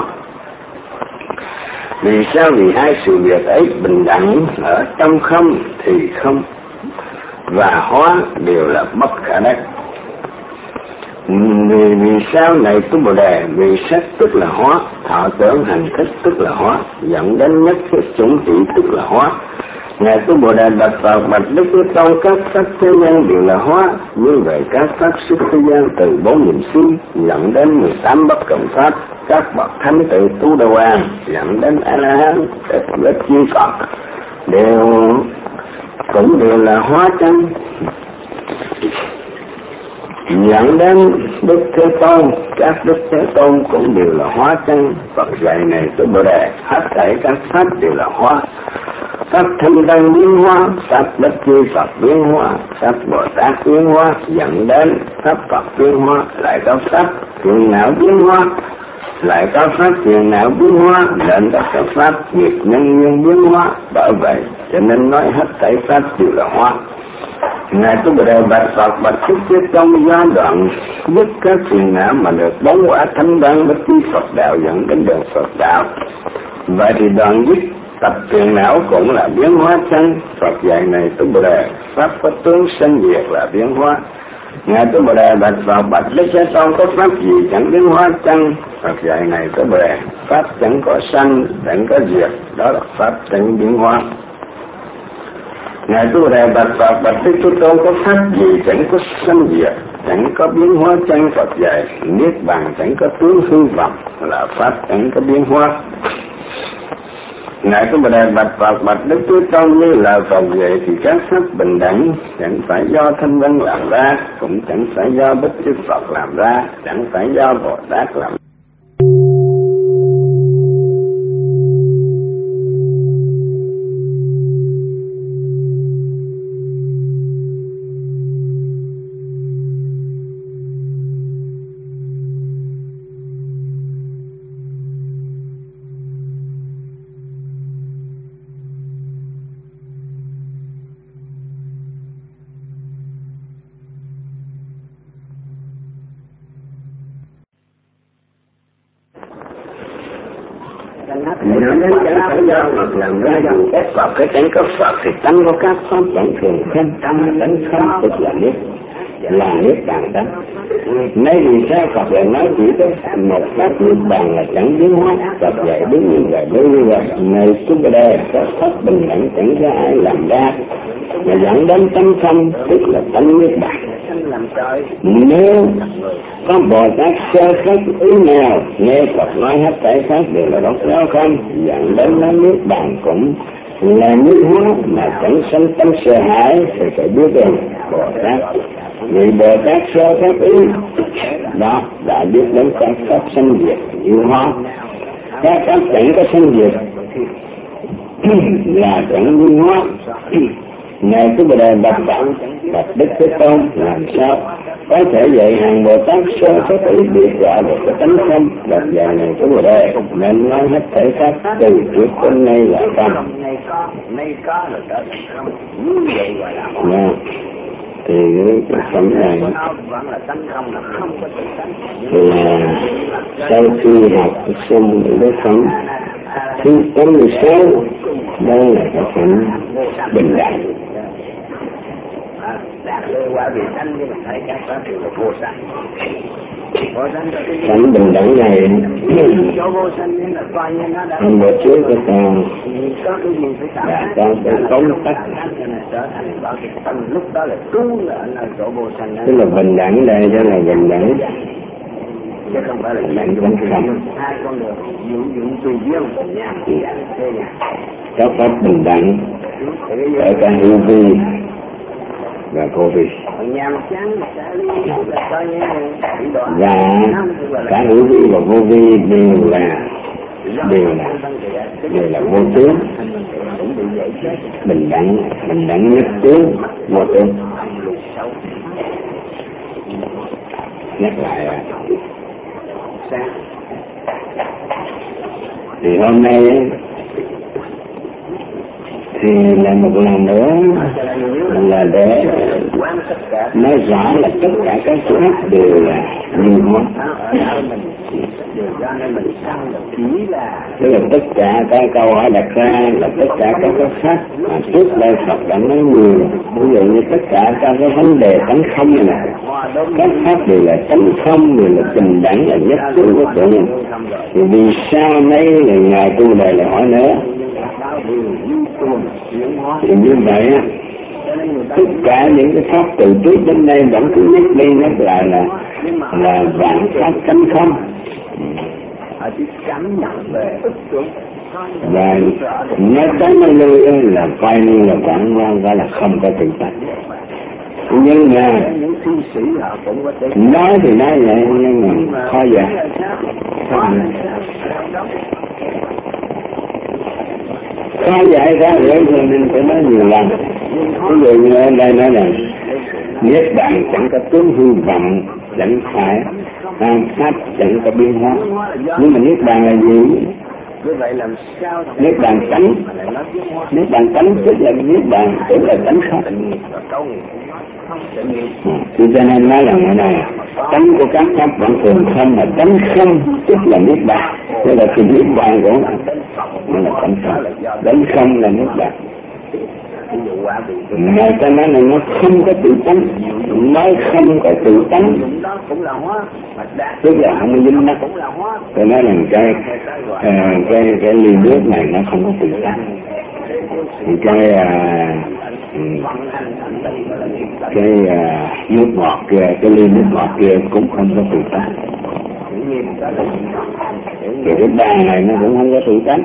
Vì sao? Vì hai sự việc ấy bình đẳng, ở trong không thì không và hóa đều là bất khả đắc. Vì sao này Tu Bồ Đề? Vì sắc tức là hóa, thọ tưởng hành thức tức là hóa, dẫn đến nhất thiết chủng trị tức là hóa. Ngài Tu Bồ Đề bạch Phật bạch Đức Thế Tôn, các pháp thế gian đều là hóa, như vậy các pháp xuất thế gian từ 4 niệm xứ dẫn đến 18 bất cộng pháp, các bậc thánh từ Tu Đà Hoàng dẫn đến A La Hán, các vết chi Phật cũng đều là hóa chân, dẫn đến Đức Thế Tôn, các Đức Thế Tôn cũng đều là hóa chân. Phật dạy này Tu Bồ Đề, hết thảy các pháp đều là hóa. Pháp thanh đăng biến hóa, pháp Đức Chi Phật biến hóa, pháp Bồ Tát biến hóa, dẫn đến pháp Phật biến hóa, lại có pháp phiền não biến hóa, lại có pháp phiền não biến hóa, nên có pháp nghiệp nhân duyên biến hóa. Bởi vậy cho nên nói hết thảy pháp đều là hóa. Ngài Tu Bồ Đề bạch Phật bạch Đức Thế Tôn, giai đoạn dứt các phiền não mà được 4 quả thánh đăng Đức Chi Phật đạo dẫn đến đường Phật đạo. Vậy thì đoạn dứt tập phiền não cũng là biến hóa chân. Phật dạy này Tu Bồ Đề, pháp có tướng sinh diệt là biến hóa. Ngài Tu Bồ Đề bạch Phật bạch Đức Thế Tôn, có pháp gì chẳng biến hóa chân? Phật dạy này Tu Bồ Đề, pháp chẳng có sanh, chẳng có diệt, đó là pháp chẳng biến hóa. Ngài Tu Bồ Đề bạch Phật bạch Đức Thế Tôn, có pháp gì chẳng có sanh diệt, chẳng có biến hóa chân? Phật dạy niết bàn chẳng có tướng hư vọng, là pháp chẳng có biến hóa. Ngài Tu Bồ Đề bạch Phật bạch Đức Thế Tôn, như là Phật dạy thì các pháp bình đẳng, chẳng phải do Thanh Văn làm ra, cũng chẳng phải do Bích Chi Phật làm ra, chẳng phải do Bồ Tát làm ra. Nó đến chẳng phải do Phật làm ra, dù các Phật cái chẳng có Phật thì tánh của các pháp chẳng thường khen tâm tánh không, tức là niết bàn tánh. Nay vì sao Phật lại nói chỉ có một pháp niết bàn là chẳng biến hóa? Phật dạy đúng như vậy, đúng như vậy. Này Tu Bồ Đề, có pháp bình đẳng chẳng do ai làm ra, mà dẫn đến tánh không, tức là tánh niết bàn. Nếu có Bồ Tát sơ khác ý nào nghe Phật nói hết thảy pháp đều là độc giáo không, dẫn đến nó niết bàn cũng là niết hóa, mà chẳng sanh tâm sợ hãi thì phải biết rằng Bồ Tát. Vì Bồ Tát sơ khác ý đó đã biết đến các pháp sanh diệt như hóa. Các pháp chẳng có sanh diệt là chẳng như hóa. Ngài Tu Bồ Đề bạch Đức Thế Tôn, làm sao có thể dạy hàng Bồ Tát sơ có ý biệt gọi được cái tánh không? Bạch dạy này Tu Bồ Đề nên nói hết thể pháp từ trước đến nay là không. Thì cái phẩm này là sau khi học xong cái phẩm thứ 86 đó là cái sự bình đẳng. đạt được quả vị thanh nhưng mà thấy các pháp đều là vô sanh. Cảnh bình đẳng này chỗ vô sanh nên là coi như nó đã một trước của con có cái gì phải là con phải cống tắc, trở thành có cái tâm lúc đó là tu là chỗ vô sanh. tức là bình đẳng đây cho là bình đẳng chứ không phải là bình đẳng không. hai con đường dụng tùy duyên các pháp bình đẳng ở cả hữu vi và vô vi, và cả hữu vi và vô vi đều là vô tướng, bình đẳng nhất tướng vô tướng. Nhắc lại thì hôm nay thì là một lần nữa là để nói rõ là tất cả các pháp đều là như hóa, tức là tất cả các câu hỏi đặt ra là tất cả các pháp mà trước đây Phật đã nói nhiều, ví dụ như tất cả các cái vấn đề tánh không này, các pháp đều là tánh không, đều là bình đẳng, là nhất tướng của tự nhiên. Thì vì sao mấy ngày tu đời lại hỏi nữa? Thì như vậy tất cả những cái pháp từ trước đến nay vẫn cứ nhắc đi nhắc lại là vạn pháp tánh không, và nói tới nói lui là coi như là vạn gọi là không có tự tánh. Nhưng mà nói thì nói vậy nhưng mà khó giải. Khó giải ra rồi cho nên phải nói nhiều lần. Ví dụ như ở đây nói là niết bàn chẳng có tướng hư vọng, chẳng phải pháp chẳng có biến hóa. Nhưng mà niết bàn là gì? Niết bàn tánh, niết bàn tánh tức là niết bàn tức là tánh không. Thì cho nên nói là ngày này tánh của các pháp vẫn thường không, mà tánh không tức là niết bàn, tức là sự niết bàn của nó là tánh không. Tánh không là niết bàn. Mà ta nói là nó không có tự tánh, nói không có tự tánh tức là không có dính mắc. Tôi nói là cái ly nước này nó không có tự tánh, cái nước ngọt kia, cái ly nước ngọt kia cũng không có tự tánh. Rồi cái bàn này nó cũng không có tự tánh.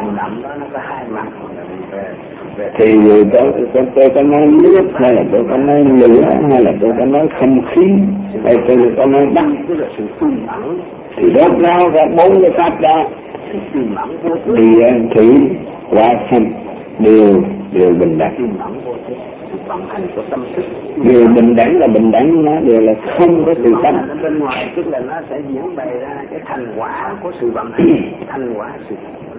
Thì tôi có nói nước, hay là tôi có nói lửa, hay là tôi có nói không khí, hay tôi có nói đất, thì đốt rau ra bốn cái pháp đó thì thủy hỏa phong đều bình đẳng. Điều bình đẳng là bình đẳng, nó đều là không có tự tánh. Bên ngoài tức là nó sẽ diễn bày ra cái thành quả của sự vận hành, thành quả sự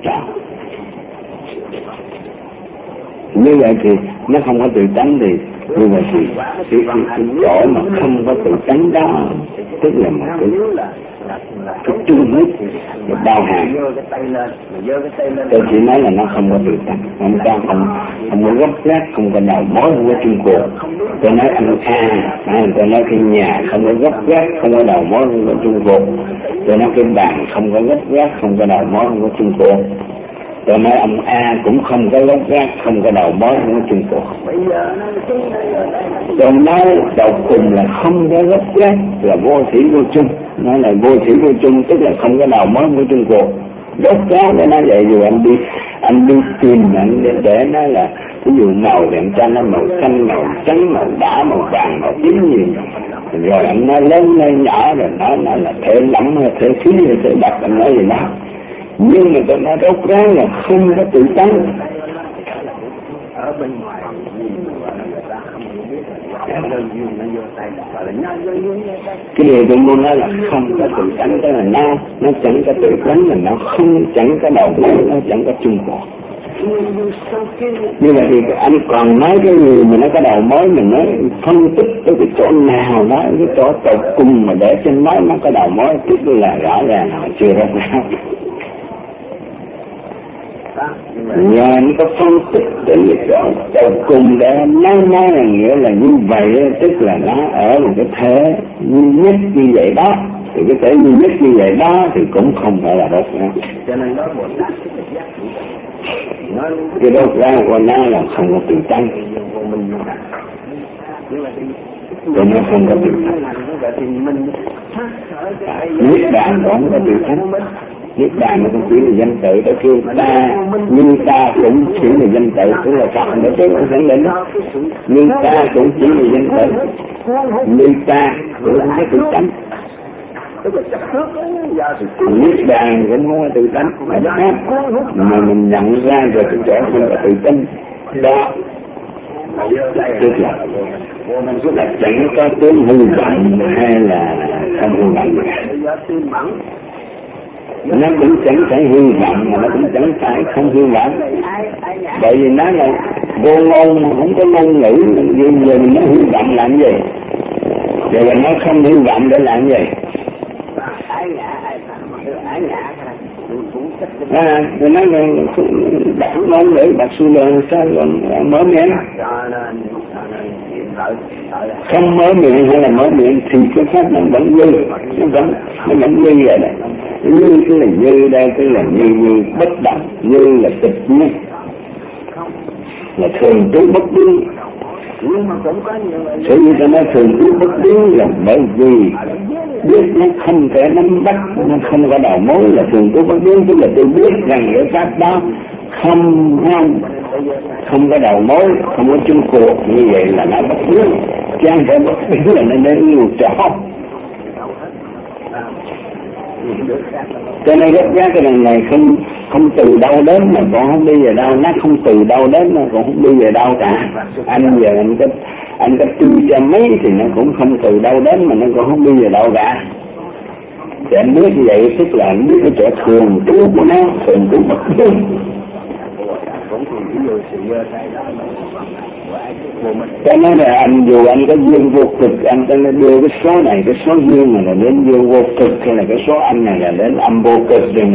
như vậy thì nó không có tự tánh, thì như vậy thì cái chỗ mà không có tự tánh đó tức là một cái trung hết, cái bao hàm. Tôi chỉ nói là nó không có tự tánh, không có gốc gác, không có đầu mối, không có chung cuộc. Tôi nói anh A, tôi nói cái nhà không có gốc gác, không có đầu mối, không có chung cuộc. Tôi nói cái bàn không có gốc gác, không có đầu mối, không có chung cuộc. Tôi nói ông A cũng không có gốc gác, không có đầu mối, không có chung cuộc. Tôi nói đầu cùng là không có gốc gác, là vô thủy vô chung. Nói là vô thủy vô chung tức là không có đầu mối, không có chung cuộc. Gốc gác để nói vậy, dù anh đi tìm anh để nói là ví dụ màu thì anh cho nó màu xanh, màu trắng, màu đỏ, màu vàng, màu tím gì. Rồi anh nói lớn lên nhỏ, rồi nói là thể lẫm hay thể khí hay thể đặc, anh nói gì đó. Nhưng mà tôi nói gốc gác là không có tự tánh. Ở bên ngoài cái điều tôi muốn nói là không có tự tánh, tức là nó chẳng có tự tánh, là nó không chẳng có đầu mối, nó chẳng có chung cuộc. Như vậy thì anh còn nói cái gì mà nó có đầu mối, mình nói phân tích cái chỗ nào đó, cái chỗ tột cùng mà để trên nói nó có đầu mối, tức là rõ ràng họ chưa rõ ràng. Nhà nó có phân tích để cho cùng để nói là nghĩa là như vậy, tức là nó ở một cái thế duy nhất như vậy đó, thì cái thể duy nhất như vậy đó thì cũng không phải là đốt ra. Cho nên nói Bồ Tát cái đốt ra của nó là không có tự tánh, cho nó không có tự tánh. Niết bàn cũng có tự tánh. Niết bàn nó cũng chỉ là danh tự, để kêu ta như ta cũng chỉ là danh tự, tức là Phật để chứ không khẳng định đó. Như ta cũng chỉ là danh tự, như ta cũng không có tự tánh. Niết bàn cũng không có tự tánh, mà mình nhận ra rồi cái chỗ không có tự tánh đó, tức là chẳng có tướng hư vọng hay là không hư vọng. Nó cũng chẳng phải hư vọng mà nó cũng chẳng phải không hư vọng, bởi vì nó là vô ngôn mà không có ngôn ngữ, nhưng giờ nó hư vọng làm gì, giờ nó không hư vọng để làm gì. Rồi nó là đặt ngôn ngữ, đặt suy luận sao mở miệng, không mở miệng hay là mở miệng thì cái pháp nó vẫn dư, nó vẫn dư vậy đấy. Như cái là như đây, cái là như bất động, như là tịch nhiên, là thường trú bất biến. Sở dĩ ta nói thường trú bất biến là bởi vì biết nó không thể nắm bắt, nó không có đầu mối, là thường trú bất biến, tức là tôi biết rằng cái pháp đó không có đầu mối, không có chung cuộc, như vậy là nó bất biến, chứ không phải bất biến là nó yêu trọ. Cho nên gấp giá cái lần này không từ đâu đến mà còn không đi về đâu, nó không từ đâu đến mà còn không đi về đâu cả. Anh giờ anh có tu cho mấy thì nó cũng không từ đâu đến mà nó còn không đi về đâu cả. Thì anh biết như vậy tức là anh biết cái chỗ thường trú của nó, thường trú bất biến. Cho nên là anh dù anh có duyên vô cực, anh có đưa cái số này, cái số duyên này là đến duyên vô cực, hay là cái số anh này là đến âm vô cực,